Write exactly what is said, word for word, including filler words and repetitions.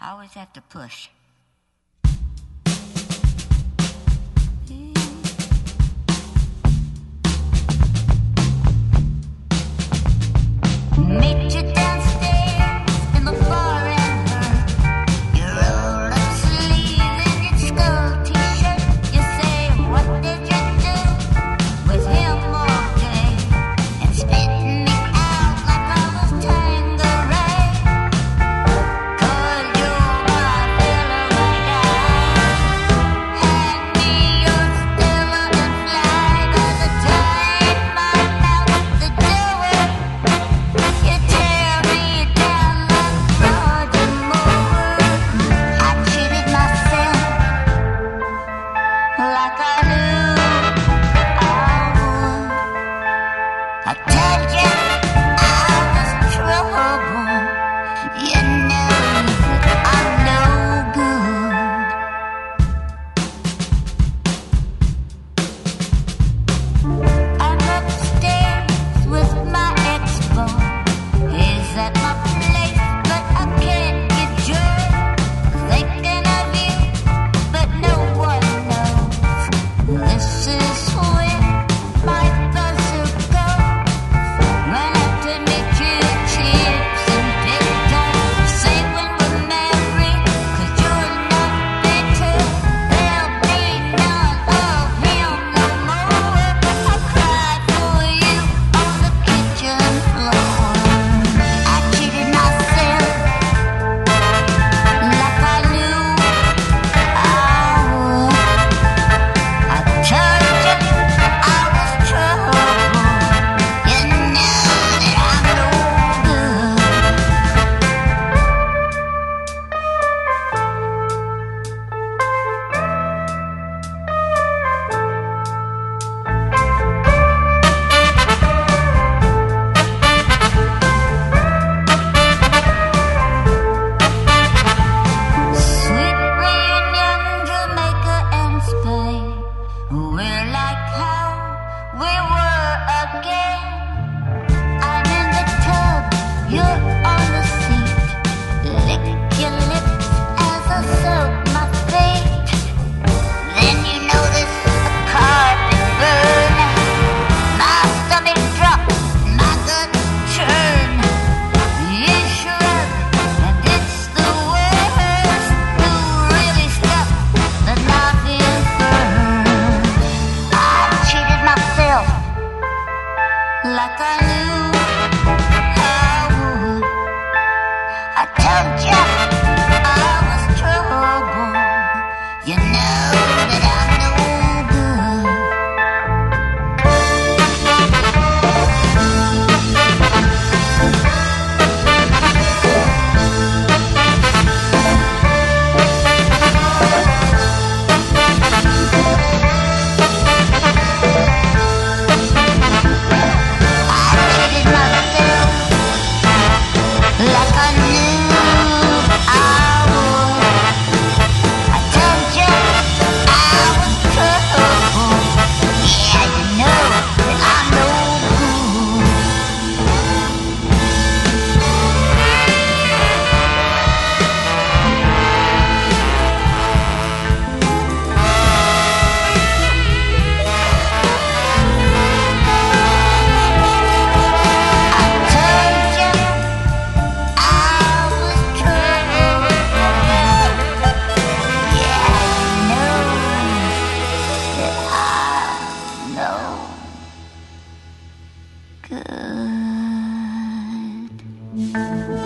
I always have to push. Meet you downstairs in the foreigner. Your roll up sleeves and your skull t-shirt. You say, what did you do with him all day? And spitting me out like I was Tangeray. 'Cause you're my fella right eye. Hand me your Stella and flag of the time my mouth to do it. You tear me down like Roger Moore. I cheated myself like I knew I would. I told you I was trouble. You know that I'm no good. I'm upstairs with my ex-boy. He's at my place, but I can't get joy. Thinking of you, but no one knows. This is when my buzzer goes. Run up to meet you, chips and pictures. Say when we're married, 'cause you're not bitter. There'll be none of him no more. I cried for you on the kitchen floor. I cheated myself like I knew I would. I told you I was trouble. You know that I'm no good. Sweet reunion, Jamaica and Spain. We're like how we were again. I'm in the tub, you're on the seat. Lick your lips as I soak my feet. Then you notice a carpet burn. My stomach drops, my guts churn. You shrug, and it's the worst. Who really stuck the knife in first? I cheated myself like I knew I would. I told you I was trouble. You know that I'm no good. I cheated myself like I knew I would. I told you I was trouble. Yeah, you know that I'm no I told you I was trouble. Yeah, you know that I'm no good.